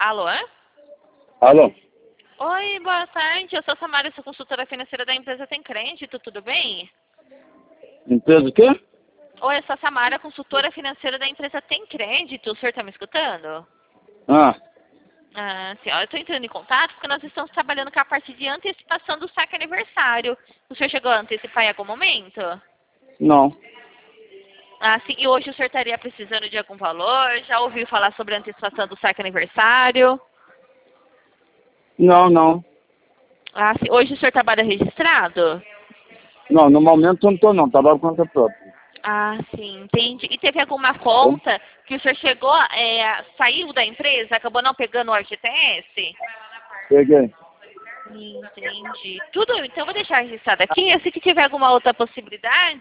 Alô? Alô? Oi, boa tarde. Eu sou a Samara, sou consultora financeira da empresa Tem Crédito, tudo bem? Empresa o quê? Oi, eu sou a Samara, consultora financeira da empresa Tem Crédito. O senhor está me escutando? Ah, Sim, ó, eu estou entrando em contato porque nós estamos trabalhando com a parte de antecipação do saque aniversário. O senhor chegou a antecipar em algum momento? não. Sim, e hoje o senhor estaria precisando de algum valor? Já ouviu falar sobre a antecipação do saque aniversário? Não, não. Sim, hoje o senhor trabalha registrado? Não, no momento eu não tô não, trabalho com conta própria. Sim, entendi. E teve alguma Tá? conta que o senhor chegou, saiu da empresa, acabou não pegando o FGTS? Peguei. Entendi. Tudo, então eu vou deixar registrado aqui. Assim que tiver alguma outra possibilidade,